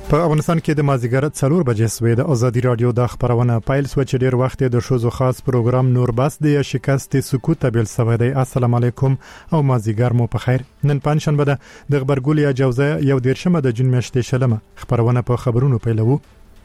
په افغانستان کې د مازیګر 4 بجې سوې د ازادي رادیو د خبرونه پایل سو چې ډیر وخت د شوزو خاص پروګرام نور بس د شکست سکوت تبل سوي دی. السلام علیکم او مازیګر مو په خیر. نن پنځشنبه ده د خبرګول یا جوزه یو دیرشمه د جون میاشتې شلمه خبرونه په خبرونو پیلوو.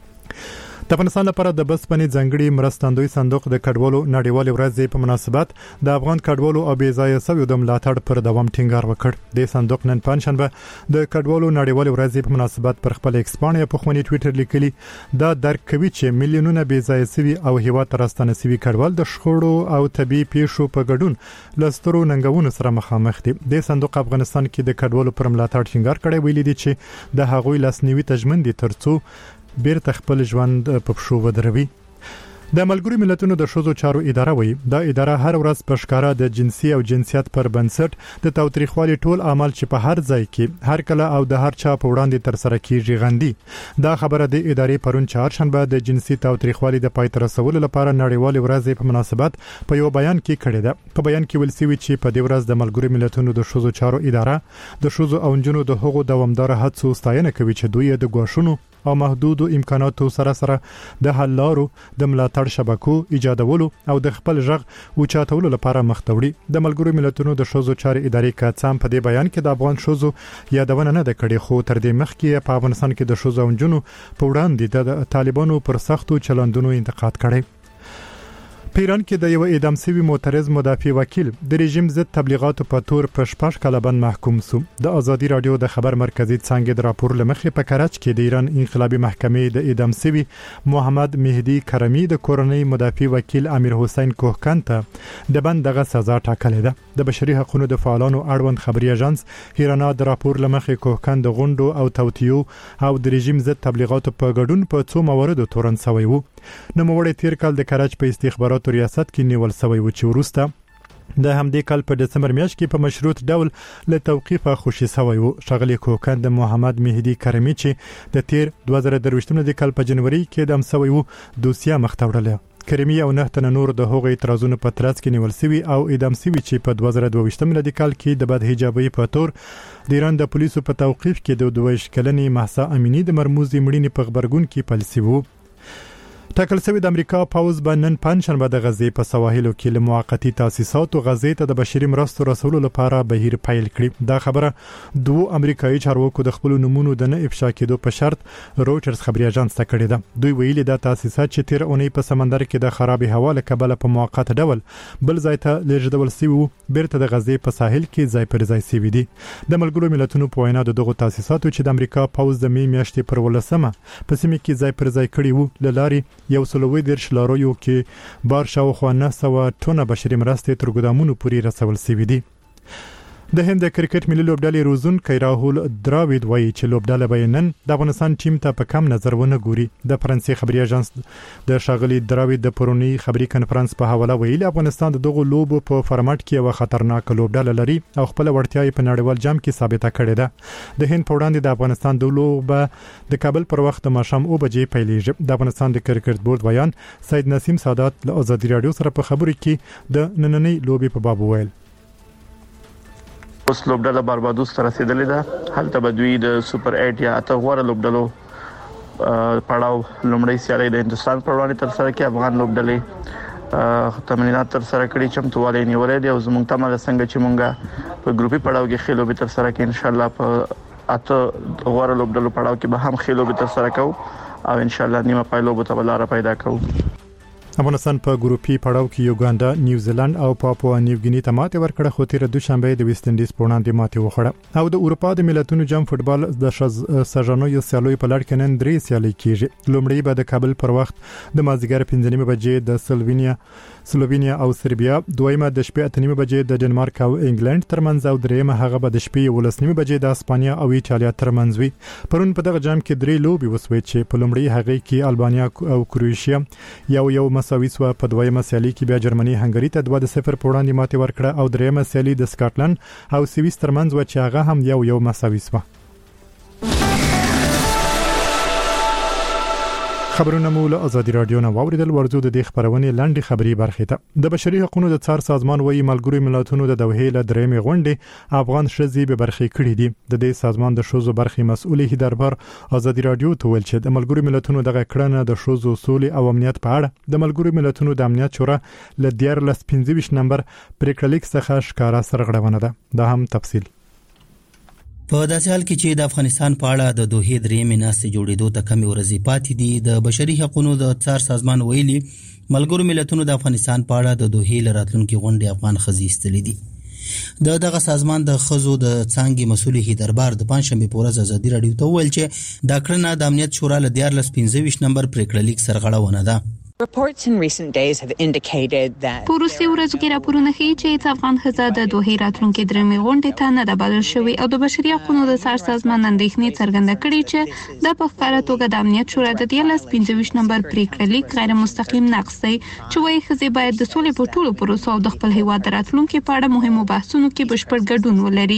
د افغانستان لپاره د بسپنې ځنګړي مرستندوی صندوق د کډوالو نړیوال ورځ په مناسبت د افغان کډوالو او بیځایه سوي د ملاتړ پر دوام ټینګار وکړ. د صندوق نن پنځشنبه د کډوالو نړیوال ورځ په مناسبت پر خپل ایکس باندې په خونی ټوئیټر لیکلي دا درک کوي چې میلیونونه بیځایه سوي او هیواد ترستانه سوي کډوال د شخړو او طبي پیښو په ګډون لسترو ننګونو سره مخامخ دي. د صندوق افغانستان کې د کډوالو پر ملاتړ ټینګار کړی ویلي دي چې د هغوی لاسنیوي تضمن دي ترڅو بیرته خپل ژوند په پښو ودروي. د ملګرو ملتونو د شوزو چارو اداره وایي دا اداره هر ورځ په ښکارا د جنسي او جنسیت پر بنسټ د تاوتریخوالي ټول عمل چې په هر ځای کې هر کله او د هر چا په وړاندې تر سره کیږي غندي. دا خبره د ادارې پرون چهارشنبه د جنسي تاوتریخوالي د پای ته رسولو لپاره نړیوال ورځ په مناسبت په یو بیان کې کړی ده. په بیان کې ویل شوی چې په دې ورځ د ملګرو ملتونو د شوزو چارو اداره د شوزو او جنونو د حقوقو دوامدار هڅو ستاینه کوي چې دوی د غوښونو او محدودو امکاناتو سره د حل لارو د ملاتړ شبکو ایجادولو او د خپل ژغ اوچاتولو لپاره مختوړي. د ملګرو ملتونو د شوزو چارې ادارې کاڅام په دې بیان کې د افغان شوزو یادونه نه ده کړې، خو تر دې مخکې په افغانستان کې د شوزو او جنونو په وړاندې د طالبانو پر سختو چلندونو انتقاد کړی. په ایران کې د یو اعدام شوی معترض مدافع وکیل د رژیم ضد تبلیغاتو په تور په شپږ کاله باندې محکوم شو. د ازادي رادیو د خبر مرکزی څنګه د راپور لمخې په کراچ کې د ایران انقلابی محکمې د اعدام شوی محمد مهدی کرمی د کورنۍ مدافع وکیل امیر حسین کوهکن ته د بندغه سزا ټاکلې ده. د بشري حقوقو د فعالانو اړوند خبري اژانس هیرانا د راپور لمخې کوهکن د غونډو او توتیو او د رژیم ضد تبلیغاتو په ګډون په څو مواردو تورن شوی وو. نو موږ تیر کال د کراچ په استخباراتو ریاست کې نیول شوی و چې وروسته د همدې کال په دسمبر میاشت کې په مشروط ډول له توقیفه خوشی شوی و. شغلی کوهکن د محمد مهدی کرمی چې د تیر 2023 د کال په جنوري کې د شوی و دوسیه مختوړله. کرمی او نه تن نور د هغو اعتراضونو په ترڅ کې نیول شوی او اعدام شوی چې په 2022 میلادي کال کې د بد حجابي په تور د ایران د پولیسو په توقیف کې د 22 کلنې مهسا امینی د مرموزي مړینې په خبرګون کې پالیسي وو. ټاکل شوی د امریکا پاوز باندې پنځشنبه د غزې په سواحلو کې له موقتی تاسیساتو غزې ته د بشري مرستو رسولو لپاره بهیر پیل کړی. دا خبره دوه امریکایي چارواکو د خپل نمونه د نه افشا کېدو په شرط رويټرز خبري اژانس ته کړی ده. دوی ویلي دا تاسیسات چې تیر اونۍ په سمندر کې د خراب هوا له کبله په موقت ډول بل ځای ته لیږدول شوی بیرته د غزې په ساحل کې ځای پر ځای شوی دي. د ملګرو ملتونو په وینا دغه تاسیساتو چې د امریکا پاوز د می میاشتې پر ولسمه په سیمه کې ځای پر ځای کړی وو لاري یو سلوي درش لارویو کې بار شاوخوا 900 ټنه بشري مرستې تر ګدامونو پورې رسول شوې دي. د هند کرکټ ملي لوبډلې روزونکي راهول دراوید وایي چې لوبډله به نن د افغانستان ټیم ته په کم نظر ونه ګوري. د فرانسې خبري اژانس د شاغلي دراوید د پرونی خبري کانفرنس په حواله ویلي افغانستان دغه لوب په فارمټ کې یو خطرناک لوبډله لري او خپل وړتیاي په نړیوال جام کې ثابته کړې ده. د هند په وړاندې د افغانستان د لوب د کابل پر وخت د ماښام او بجې پیلېږي. د افغانستان د کرکټ بورډ بیان سید نسیم سادات له ازادي رادیو سره په خبرو کې د نننۍ لوبي په باب ویل. اوس لوبډله باربادوس ته رسیدلې ده. هلته به دوی د سوپر 8 یا اته غوړه لوبډلو پړاو لومړی سیالي د هندستان پر وړاندې تر سره کې افغان لوبډلې تمرینات تر سره کړي چمتووالی نیولې دی او زموږ تمه څنګه چې مونږه په ګروپي پړاو کې خېلو به تر سره کې ان شاء الله په اته غوړه لوبډلو پړاو کې به هم خېلو به تر سره کوو او ان شاء الله نیمه پایلو به تبلاره پیدا کوو. افغانستان په ګروپي پړاو کې یوګاندا، نیوزیلند او پاپوا نیوګینی ته ماته ورکړه خو تیر دوشنبه د ویسټ انډیز په وړاندې ماته وخوړه. او د اروپا د ملتونو جام فوتبال د سژانو سیالوي په لړ کې نن درې سیالي کیږي. لومړی به د کابل پر وخت د مازیګر 5:30 بجې د سلووینیا او سربیا، دویمه د شپې 8:30 بجې د ډنمارک او انګلند ترمنځ او دریمه هغه به د شپې 11:30 بجې د اسپانیا او ایتالیا ترمنځ وي. پرون په دغه جام کې درې لوبي وسوي چې په لومړی هغه کې البانیا او کروشیا یو مساوي سو، په دویمه سیالي کې بیا جرمني هنګری ته 2-0 په وړاندې ماته ورکړه او دریمه سیالي د سکاټلند او سویس ترمنځ و چې هغه هم یو مساوي سو. خبرونه مو له ازادي رادیو نه واوریدل ورزو د خبرونه لاندې خبري برخه ته د بشري حقوقو د څار سازمان وایي ملګری ملتونو د دوحې له درېمې غونډې افغان شذې به برخه کړې دي د دې سازمان د شوزو برخه مسؤل هیدربر ازادي رادیو ته ویل چې د ملګری ملتونو دغه کړنه د شوزو اصول او امنیت په اړه د ملګری ملتونو د امنیت شورا له 15 نمبر پریکړلیک څخه ښکارا سرغړونه ده دا هم تفصیل په داسې حال کې چې د افغانستان په اړه د دوحې درېمې ناستې جوړېدو ته کمې ورځې پاتې دي د بشري حقوقو د څار سازمان ویلي ملګرو ملتونو د افغانستان په اړه د دوحې له راتلونکي غونډې افغان ښځې ایستلې دي دغه سازمان د ښځو د څانګې مسؤل هیدربار د پنځشنبې په ورځ ازادي رادیو ته وویل چې دا کړنه د امنیت شورا له 15 نمبر پریکړلیک سرغړونه ده Reports in recent days have indicated that پروسې ورځو کې راپورونه ښیي چې افغان ښځه د دوحې راتلونکي درېمې غونډې ته نه ده بلل شوې او د بشري حقوقو د څار سازمان اندېښنې څرګنده کړې چې د په ښکاره توګه د امنیت شورا د 15 نمبر پریکړلیک غیر مستقیم نقض دی چې وايي ښځې باید د سولې په ټولو پروسو او د خپل هیواد د راتلونکي په اړه مهمو بحثونو کې بشپړ ګډون ولري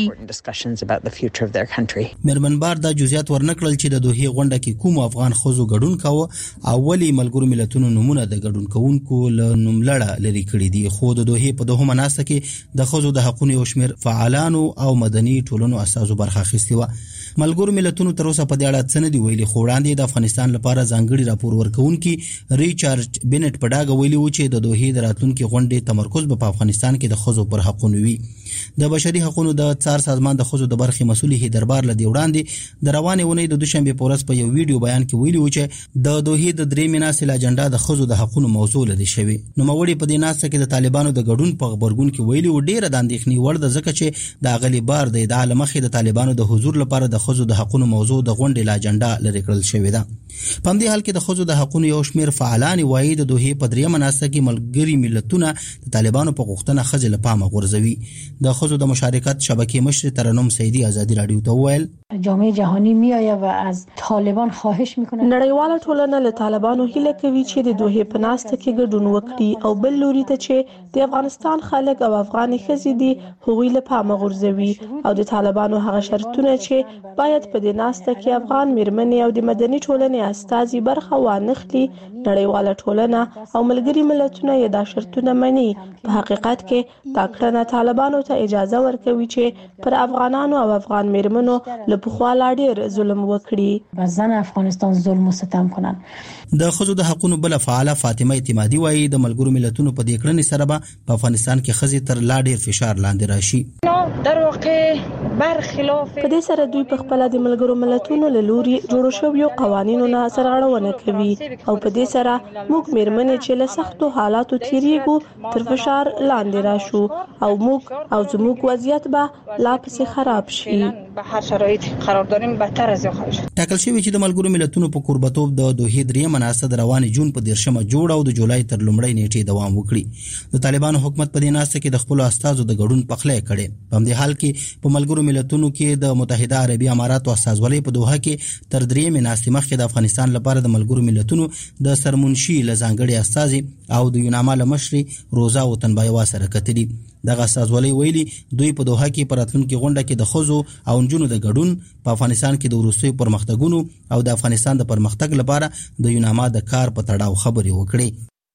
مېرمن بار دا جزئیات ورنکړل چې د دوحې غونډه کې کوم افغان ښځو ګډون کاوه او ولې ملګرو ملتونو نمونه د ګډون کوونکو له نوملړه لري کړی دي خو د دوحې په دغه مناسبت کې د ښځو د حقوقو یو شمېر فعالانو او مدني ټولنو اساسو برخه اخیستې و ملګرو ملتونو تر اوسه په دې اړه څه نه دی ویلي خو وړاندې د افغانستان لپاره ځانګړي راپور ورکونکي ریچارډ بینټ په ډاګه ویلي و چې د دوحې د راتلونکي غونډې تمرکز په افغانستان کې د ښځو پر حقوقو وي د بشري حقوقو د څار سازمان د ښځو د برخې مسؤل هیدربار له دی وړاندې د روانې ونې د دوشنبه په ورځ په یو ویډیو بیان کې ویلي و چې د دوحې د درېمې ناستې اجنډا د ښځو د حقوقو موضوع لدی شوی نو موري په دې ناسته کې د طالبانو د ګډون په خبرګون کې ویلي و ډیره د اندېښنې وړ د ځکه چې د غلی بار د ادعا لمخې د طالبانو د حضور لپاره د ښځو د حقوقو موضوع د غونډې لا اجنډا لري کړل شوې ده په دې حال کې د ښځو د حقوقو یو شمېر فعالان وایي د دوحې په درېمه ناسته کې ملګری ملتونه د طالبانو په غوښتنه ښځې له پامه غورځوي د ښځو د مشارکت شبکې مشر ترنم سیدی ازادي رادیو ته وویل جامعه جهانی میآید و از طالبان خواهش میکنه نړیواله ټولنه له طالبانو هیله کوي چې د دوحې په ناسته کې ګډون وکړي او بل لوري ته چې د افغانستان خلک او افغان ښځې دي هغوی له پامه غورځوي او د طالبانو هغه شرطونه چې باید په دې ناسته کې افغان میرمنې او د مدني ټولنې استازي برخه وانخلي نړیواله ټولنه او ملګری ملتونه یې دا شرطونه مني په حقیقت کې دا کړنه طالبانو ته اجازه ورکوي چې پر افغانانو او افغان میرمنو له پخوا لا ډېر ظلم وکړي و زن افغانستان ظلم و ستم کنن د ښځو د حقوقو بل فعاله فاطمه اعتمادي وایي د ملګرو ملتونو په دې کړنې سره به په افغانستان کې ښځې تر لا ډېر فشار لاندې راشي در واقع برخلاف په دې سره دوی په خپل د ملګرو ملتونو له لوري جوړ شویو قوانینو نه سرغړونه کوي او په دې سره موږ میرمنې چې له سختو حالاتو تیریږو تر فشار لاندې راشو او موږ او زموږ وضعیت به لا پسې خراب شي به هر شرایط قرار داریم بدتر از خواهد شد ټاکل شوی چې د ملګرو ملتونو په قربتوب د دوحې درېمه ناسته د روانې جون په 10مه جوړ او د جولای تر لومړۍ نیټې دوام وکړي د طالبانو حکومت په دې ناسته کې د خپل استازو د ګډون پخلی کړي په دې حال کې په ملګرو ملتونو کې د متحده عربي اماراتو استازولۍ په دوحه کې تر درېمې ناستې مخکې د افغانستان لپاره د ملګرو ملتونو د سرمنشي لزانګړي استازي او د یوناما لمشري روزا وطنبایوا سره کتلي دغه استازولۍ ویلي دوی په دوحه کې پر راتلونکي غونډه کې د ښځو او نجونو د ګډون په افغانستان کې د وروستیو پرمختګونو او د افغانستان د پرمختګ لپاره د یوناما د کار په تړاو خبرې وکړي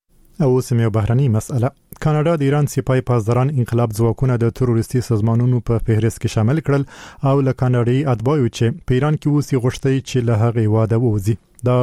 او سیمه بهرنی مسأله کاناډا د ایران سپای پاسداران انقلاب ځواکونه د تروریستي سازمانونو په فهرست کې شامل کړل او له کاناډایي اتباعو چې په ایران کې اوسې غوښتي چې له هغه واده ووځي دا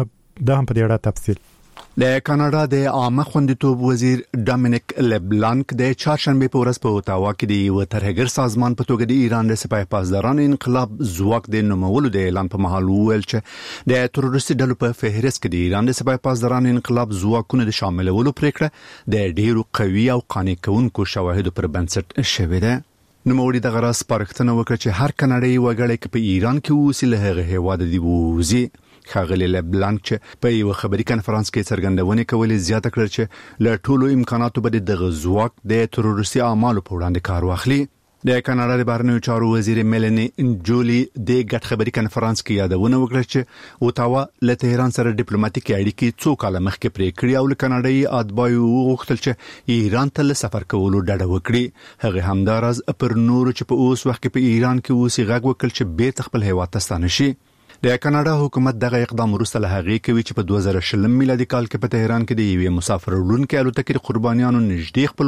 هم په دې اړه تفصیل د کاناډا د عامه خوندیتوب وزیر ډامینیک لبلانک د چهارشنبه په ورځ په اوتاوا کې د یو ترهګر سازمان په توګه د ایران د سپای پاسدارانو انقلاب ځواک د نومولو د اعلان په مهال وویل چې د تروریستي ډلو په فهرست کې د ایران د سپای پاسدارانو انقلاب ځواکونو د شاملولو پریکړه د ډیرو قوي او قانع کوونکو شواهدو پر بنسټ شوې ده نوموړي د غراس پارښتنه وکړه چې هر کاناډایي وګړی په ایران کې اوسي له هغه هیواد دی ووزي خاغلی لبلانک چې په یو خبري کانفرنس کې څرګندونه کولې زیاته کړ چې له ټولو امکاناتو به د غزواک د تروریستي اعمالو په وړاندې کار واخلي د کاناډا د بهرنیو چارو وزیر میلنی انجولی د غټ خبري کانفرنس کې یادونه وکړه چې اوتاوا له تهران سره ډیپلوماټیک اړیکې څو کال مخکې پرې کړې او له کاناډایي اتباعو وغوښتل چې ایران ته سفر کولو ډډه وکړي هغه همدارز پر نور چې په اوس وخت کې په ایران کې اوسې غږ وکړ چې بیرته خپل هیواد ته ستانه شي د کاناډا حکومت دغه اقدام وروسته له هغې کوي چې په 2020 میلادي کال کې په تهران کې د یوې مسافر وړونکو الوتکې قربانیانو نږدې خپل